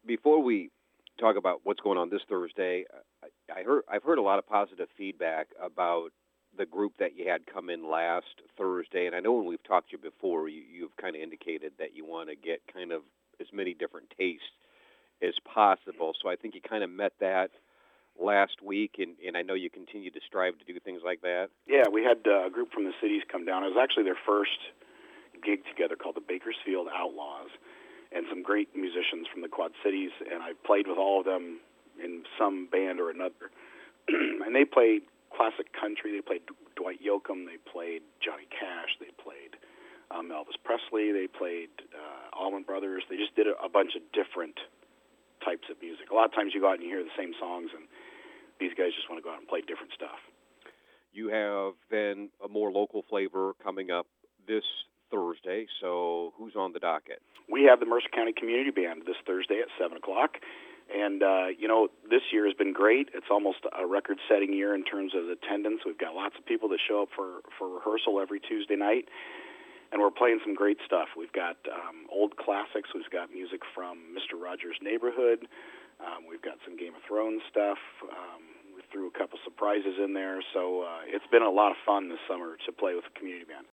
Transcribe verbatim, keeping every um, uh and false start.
before we talk about what's going on this Thursday, I, I heard I've heard a lot of positive feedback about the group that you had come in last Thursday, and I know when we've talked to you before, you, you've kind of indicated that you want to get kind of as many different tastes as possible. So I think you kind of met that last week, and, and I know you continue to strive to do things like that. Yeah, we had uh, a group from the cities come down. It was actually their first gig together called the Bakersfield Outlaws, and some great musicians from the Quad Cities, and I played with all of them in some band or another. And they played classic country. They played Dwight Yoakam. They played Johnny Cash. They played um, Elvis Presley. They played uh, Allman Brothers. They just did a, a bunch of different types of music. A lot of times you go out and you hear the same songs, and these guys just want to go out and play different stuff. You have then a more local flavor coming up this Thursday, so who's on the docket? We have the Mercer County Community Band this Thursday at seven o'clock. And, uh, you know, this year has been great. It's almost a record-setting year in terms of attendance. We've got lots of people that show up for, for rehearsal every Tuesday night, and we're playing some great stuff. We've got um, old classics. We've got music from Mister Rogers' Neighborhood. Um, we've got some Game of Thrones stuff. Um, we threw a couple surprises in there. So uh, it's been a lot of fun this summer to play with the community band.